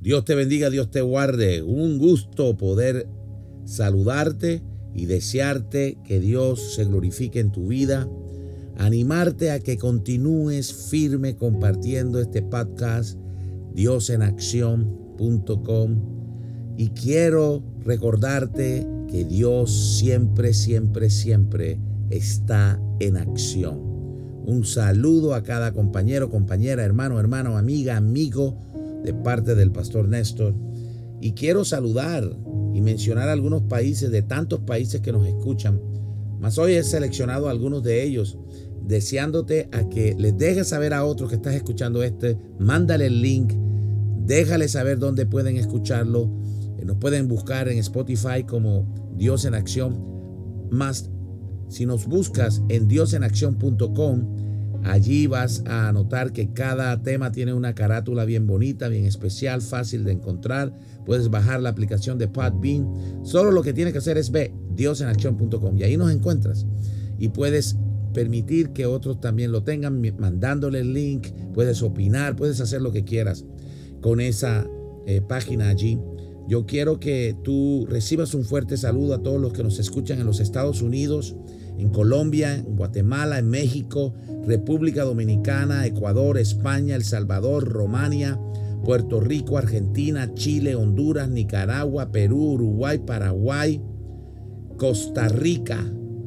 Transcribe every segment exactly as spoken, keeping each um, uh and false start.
Dios te bendiga, Dios te guarde. Un gusto poder saludarte y desearte que Dios se glorifique en tu vida. Animarte a que continúes firme compartiendo este podcast, dios en acción punto com. Y quiero recordarte que Dios siempre, siempre, siempre está en acción. Un saludo a cada compañero, compañera, hermano, hermano, amiga, amigo de parte del pastor Néstor. Y quiero saludar y mencionar algunos países, de tantos países que nos escuchan. Mas hoy he seleccionado algunos de ellos, deseándote a que les dejes saber a otros que estás escuchando este. Mándale el link, déjale saber dónde pueden escucharlo. Nos pueden buscar en Spotify como Dios en Acción. Más, si nos buscas en dios en acción punto com, allí vas a notar que cada tema tiene una carátula bien bonita, bien especial, fácil de encontrar. Puedes bajar la aplicación de Podbean. Solo lo que tienes que hacer es ver dios en acción punto com y ahí nos encuentras. Y puedes permitir que otros también lo tengan, mandándole el link. Puedes opinar, puedes hacer lo que quieras con esa eh, página allí. Yo quiero que tú recibas un fuerte saludo a todos los que nos escuchan en los Estados Unidos, en Colombia, en Guatemala, en México, República Dominicana, Ecuador, España, El Salvador, Rumania, Puerto Rico, Argentina, Chile, Honduras, Nicaragua, Perú, Uruguay, Paraguay, Costa Rica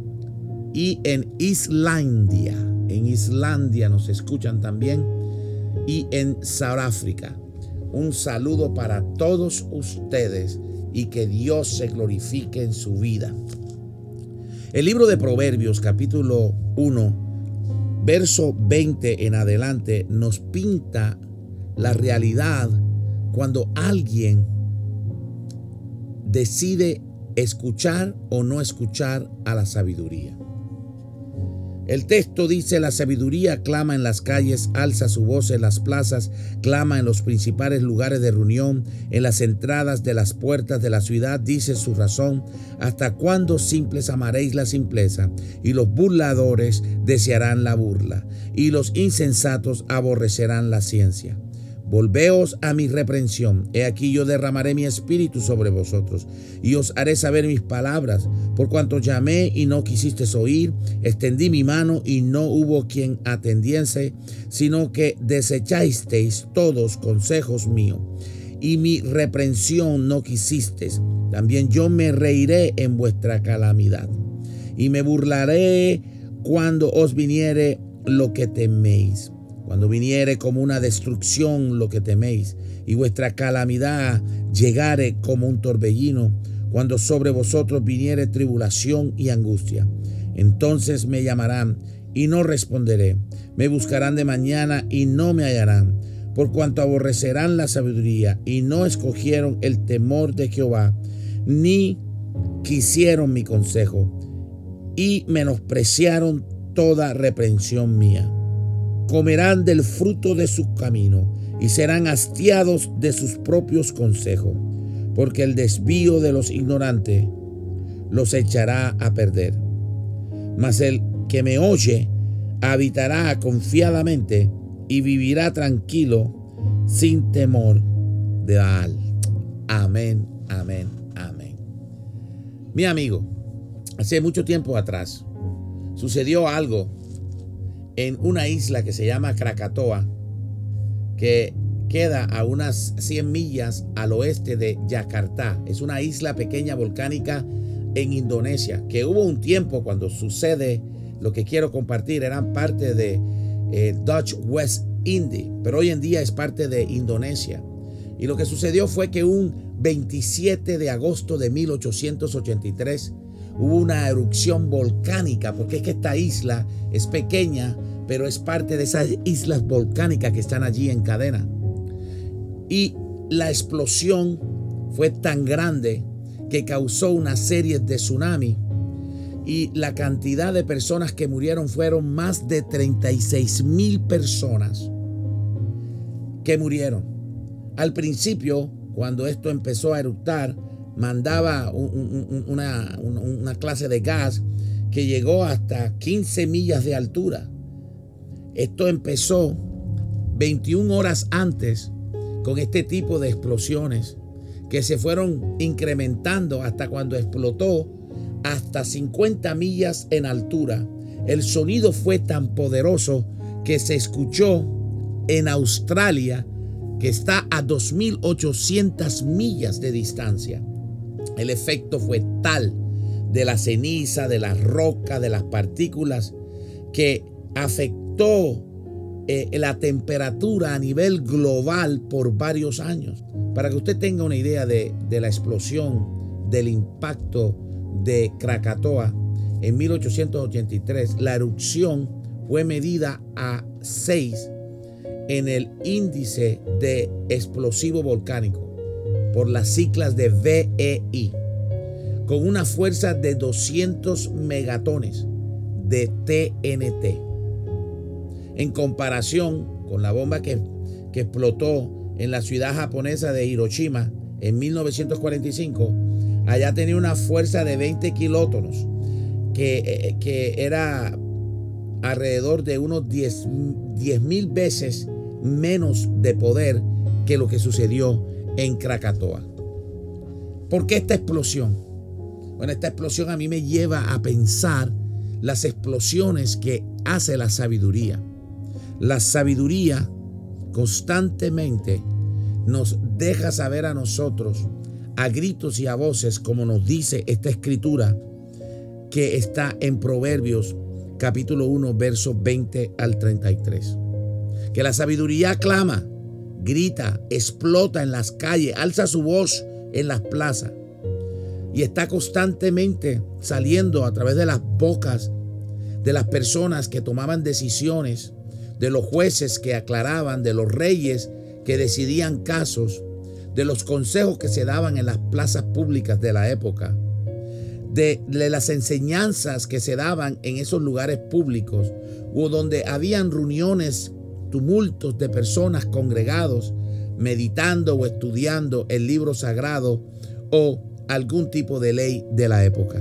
y en Islandia. En Islandia nos escuchan también y en Sudáfrica. Un saludo para todos ustedes y que Dios se glorifique en su vida. El libro de Proverbios, capítulo uno, verso veinte en adelante, nos pinta la realidad cuando alguien decide escuchar o no escuchar a la sabiduría. El texto dice: la sabiduría clama en las calles, alza su voz en las plazas, clama en los principales lugares de reunión, en las entradas de las puertas de la ciudad, dice su razón. ¿Hasta cuándo, simples, amaréis la simpleza? Y los burladores desearán la burla, y los insensatos aborrecerán la ciencia. Volveos a mi reprensión. He aquí yo derramaré mi espíritu sobre vosotros, y os haré saber mis palabras. Por cuanto llamé y no quisisteis oír, extendí mi mano y no hubo quien atendiese, sino que desechasteis todos consejos míos, y mi reprensión no quisisteis. También yo me reiré en vuestra calamidad, y me burlaré cuando os viniere lo que teméis. Cuando viniere como una destrucción lo que teméis, y vuestra calamidad llegare como un torbellino, cuando sobre vosotros viniere tribulación y angustia, entonces me llamarán y no responderé, me buscarán de mañana y no me hallarán, por cuanto aborrecerán la sabiduría y no escogieron el temor de Jehová, ni quisieron mi consejo, y menospreciaron toda reprensión mía. Comerán del fruto de su camino y serán hastiados de sus propios consejos, porque el desvío de los ignorantes los echará a perder. Mas el que me oye habitará confiadamente y vivirá tranquilo sin temor de Baal. Amén, amén, amén. Mi amigo, hace mucho tiempo atrás sucedió algo en una isla que se llama Krakatoa, que queda a unas cien millas al oeste de Yakarta. Es una isla pequeña volcánica en Indonesia, que hubo un tiempo cuando sucede lo que quiero compartir, eran parte de eh, Dutch West Indies, pero hoy en día es parte de Indonesia. Y lo que sucedió fue que un veintisiete de agosto de mil ochocientos ochenta y tres hubo una erupción volcánica, porque es que esta isla es pequeña, pero es parte de esas islas volcánicas que están allí en cadena. Y la explosión fue tan grande que causó una serie de tsunamis, y la cantidad de personas que murieron fueron más de treinta y seis mil personas que murieron. Al principio, cuando esto empezó a eructar, mandaba un, un, una, una clase de gas que llegó hasta quince millas de altura. Esto empezó veintiuna horas antes con este tipo de explosiones que se fueron incrementando hasta cuando explotó hasta cincuenta millas en altura. El sonido fue tan poderoso que se escuchó en Australia, que está a dos mil ochocientas millas de distancia. El efecto fue tal de la ceniza, de las rocas, de las partículas, que afectó eh, la temperatura a nivel global por varios años. Para que usted tenga una idea de, de la explosión, del impacto de Krakatoa, en mil ochocientos ochenta y tres, la erupción fue medida a seis en el índice de explosivo volcánico por las siglas de V E I, con una fuerza de doscientos megatones de T N T. En comparación con la bomba que, que explotó en la ciudad japonesa de Hiroshima en mil novecientos cuarenta y cinco, allá tenía una fuerza de veinte kilótonos, que, que era alrededor de unos diez mil veces menos de poder que lo que sucedió en Krakatoa. ¿Por qué esta explosión? Bueno, esta explosión a mí me lleva a pensar las explosiones que hace la sabiduría. La sabiduría constantemente nos deja saber a nosotros, a gritos y a voces, como nos dice esta escritura que está en Proverbios capítulo uno, versos veinte al treinta y tres. Que la sabiduría clama, grita, explota en las calles, alza su voz en las plazas y está constantemente saliendo a través de las bocas de las personas que tomaban decisiones, de los jueces que aclaraban, de los reyes que decidían casos, de los consejos que se daban en las plazas públicas de la época, de, de las enseñanzas que se daban en esos lugares públicos o donde habían reuniones, tumultos de personas congregados meditando o estudiando el libro sagrado o algún tipo de ley de la época.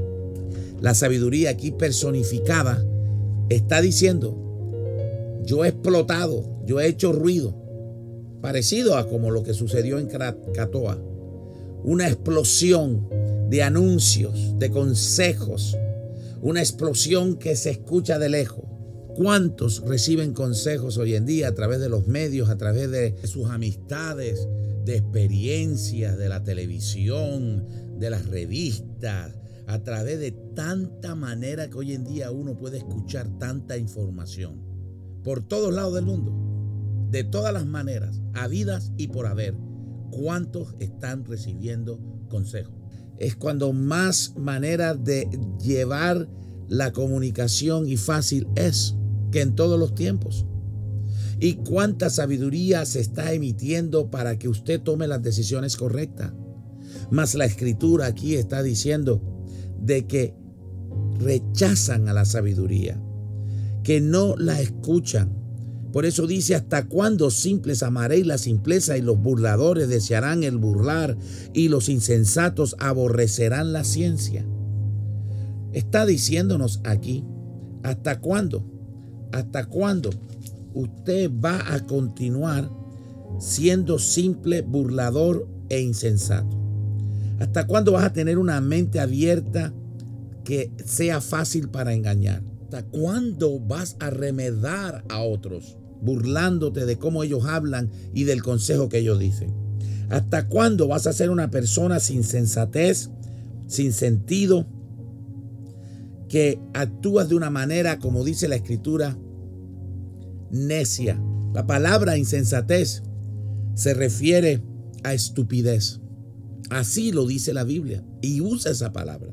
La sabiduría aquí personificada está diciendo: yo he explotado, yo he hecho ruido, parecido a como lo que sucedió en Krakatoa, una explosión de anuncios, de consejos, una explosión que se escucha de lejos. ¿Cuántos reciben consejos hoy en día a través de los medios, a través de sus amistades, de experiencias, de la televisión, de las revistas, a través de tanta manera que hoy en día uno puede escuchar tanta información por todos lados del mundo, de todas las maneras, habidas y por haber? ¿Cuántos están recibiendo consejos? Es cuando más manera de llevar la comunicación y fácil es que en todos los tiempos. ¿Y cuánta sabiduría se está emitiendo para que usted tome las decisiones correctas? Mas la escritura aquí está diciendo de que rechazan a la sabiduría, que no la escuchan. Por eso dice: ¿hasta cuándo, simples, amaréis la simpleza, y los burladores desearán el burlar, y los insensatos aborrecerán la ciencia? Está diciéndonos aquí, ¿hasta cuándo? ¿Hasta cuándo usted va a continuar siendo simple, burlador e insensato? ¿Hasta cuándo vas a tener una mente abierta que sea fácil para engañar? ¿Hasta cuándo vas a remedar a otros, burlándote de cómo ellos hablan y del consejo que ellos dicen? ¿Hasta cuándo vas a ser una persona sin sensatez, sin sentido, que actúas de una manera, como dice la escritura, necia? La palabra insensatez se refiere a estupidez. Así lo dice la Biblia y usa esa palabra.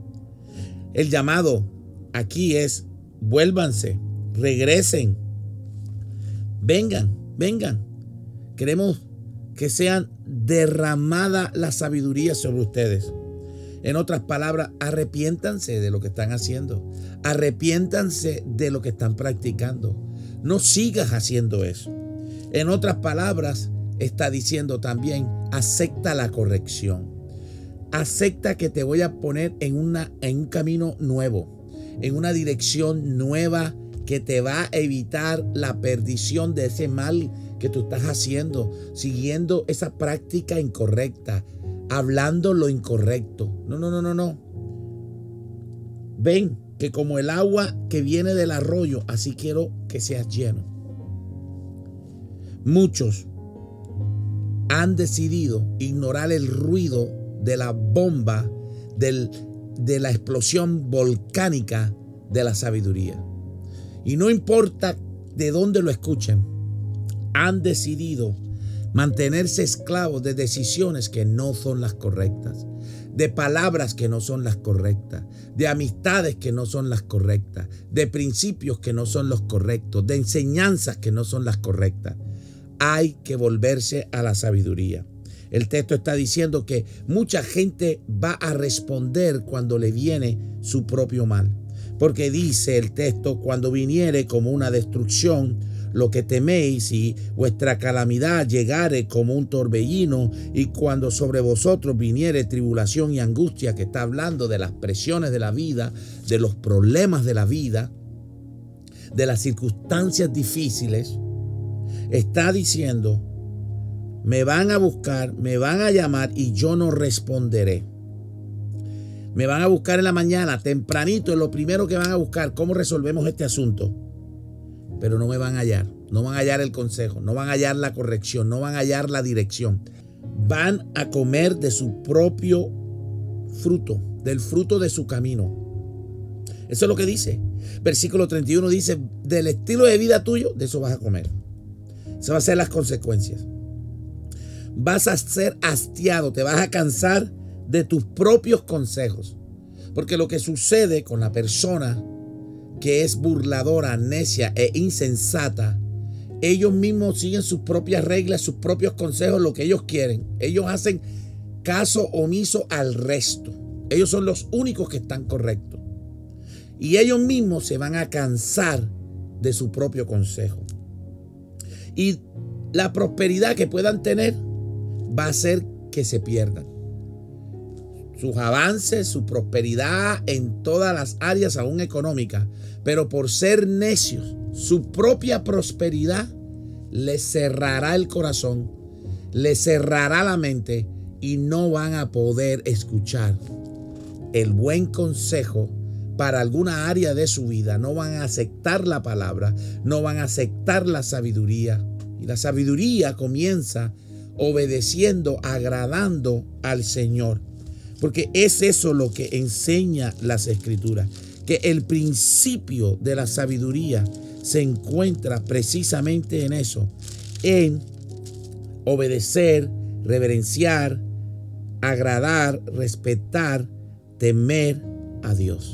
El llamado aquí es: vuélvanse, regresen, vengan, vengan. Queremos que sean derramada la sabiduría sobre ustedes. En otras palabras, arrepiéntanse de lo que están haciendo. Arrepiéntanse de lo que están practicando. No sigas haciendo eso. En otras palabras, está diciendo también: acepta la corrección. Acepta que te voy a poner en, una, en un camino nuevo, en una dirección nueva que te va a evitar la perdición de ese mal que tú estás haciendo, siguiendo esa práctica incorrecta, hablando lo incorrecto. No, no, no, no, no. Ven que como el agua que viene del arroyo, así quiero que seas lleno. Muchos han decidido ignorar el ruido de la bomba, del, de la explosión volcánica de la sabiduría. Y no importa de dónde lo escuchen, han decidido mantenerse esclavos de decisiones que no son las correctas, de palabras que no son las correctas, de amistades que no son las correctas, de principios que no son los correctos, de enseñanzas que no son las correctas. Hay que volverse a la sabiduría. El texto está diciendo que mucha gente va a responder cuando le viene su propio mal. Porque dice el texto, cuando viniere como una destrucción, lo que teméis, y vuestra calamidad llegare como un torbellino, y cuando sobre vosotros viniere tribulación y angustia, que está hablando de las presiones de la vida, de los problemas de la vida, de las circunstancias difíciles, está diciendo, me van a buscar, me van a llamar y yo no responderé. Me van a buscar en la mañana, tempranito, es lo primero que van a buscar, cómo resolvemos este asunto. Pero no me van a hallar, no van a hallar el consejo, no van a hallar la corrección, no van a hallar la dirección. Van a comer de su propio fruto, del fruto de su camino. Eso es lo que dice. Versículo treinta y uno dice, del estilo de vida tuyo, de eso vas a comer. Esas van a ser las consecuencias. Vas a ser hastiado, te vas a cansar de tus propios consejos. Porque lo que sucede con la persona que es burladora, necia e insensata, ellos mismos siguen sus propias reglas, sus propios consejos, lo que ellos quieren. Ellos hacen caso omiso al resto. Ellos son los únicos que están correctos. Y ellos mismos se van a cansar de su propio consejo. Y la prosperidad que puedan tener va a hacer que se pierdan. Sus avances, su prosperidad en todas las áreas, aún económicas, pero por ser necios, su propia prosperidad les cerrará el corazón, les cerrará la mente y no van a poder escuchar el buen consejo para alguna área de su vida. No van a aceptar la palabra, no van a aceptar la sabiduría. Y la sabiduría comienza obedeciendo, agradando al Señor. Porque es eso lo que enseña las Escrituras, que el principio de la sabiduría se encuentra precisamente en eso, en obedecer, reverenciar, agradar, respetar, temer a Dios.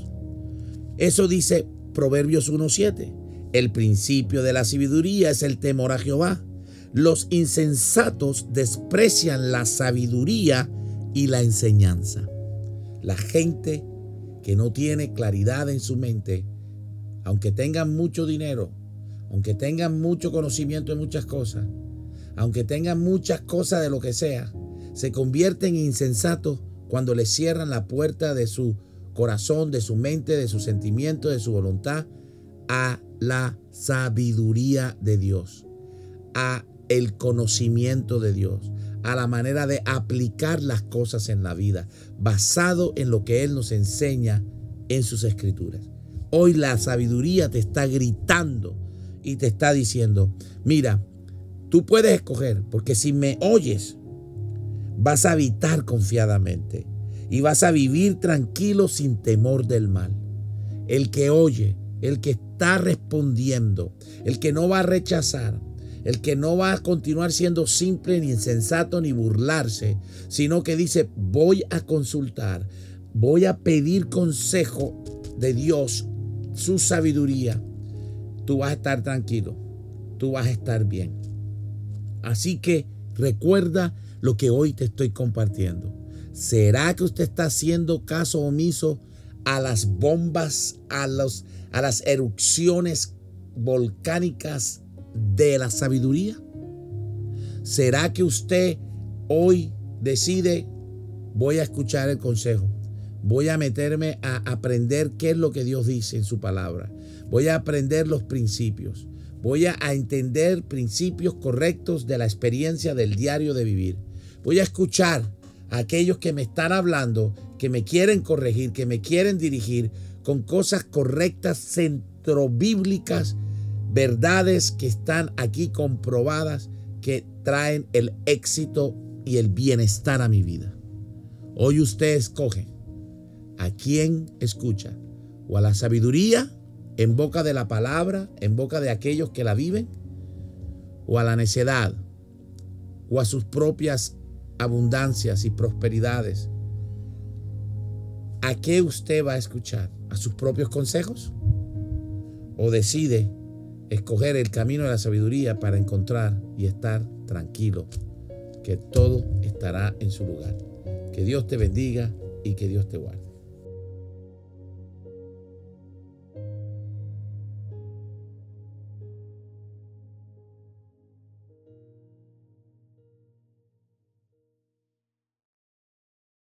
Eso dice Proverbios uno siete. El principio de la sabiduría es el temor a Jehová. Los insensatos desprecian la sabiduría y la enseñanza. La gente que no tiene claridad en su mente, aunque tengan mucho dinero, aunque tengan mucho conocimiento de muchas cosas, aunque tengan muchas cosas de lo que sea, se convierten en insensatos cuando les cierran la puerta de su corazón, de su mente, de su sentimiento, de su voluntad a la sabiduría de Dios, a el conocimiento de Dios, a la manera de aplicar las cosas en la vida, basado en lo que Él nos enseña en sus Escrituras. Hoy la sabiduría te está gritando y te está diciendo, mira, tú puedes escoger, porque si me oyes, vas a habitar confiadamente y vas a vivir tranquilo sin temor del mal. El que oye, el que está respondiendo, el que no va a rechazar, el que no va a continuar siendo simple, ni insensato, ni burlarse, sino que dice, voy a consultar, voy a pedir consejo de Dios, su sabiduría. Tú vas a estar tranquilo, tú vas a estar bien. Así que recuerda lo que hoy te estoy compartiendo. ¿Será que usted está haciendo caso omiso a las bombas, a, los, a las erupciones volcánicas de la sabiduría? ¿Será que usted hoy decide, voy a escuchar el consejo, voy a meterme a aprender qué es lo que Dios dice en su palabra, voy a aprender los principios, Voy a, a entender principios correctos de la experiencia del diario de vivir. Voy a escuchar a aquellos que me están hablando, que me quieren corregir, que me quieren dirigir con cosas correctas, centrobíblicas, verdades que están aquí comprobadas, que traen el éxito y el bienestar a mi vida. Hoy usted escoge a quién escucha, o a la sabiduría en boca de la palabra, en boca de aquellos que la viven, o a la necedad, o a sus propias abundancias y prosperidades. ¿A qué usted va a escuchar? ¿A sus propios consejos? ¿O decide escoger el camino de la sabiduría para encontrar y estar tranquilo, que todo estará en su lugar? Que Dios te bendiga y que Dios te guarde.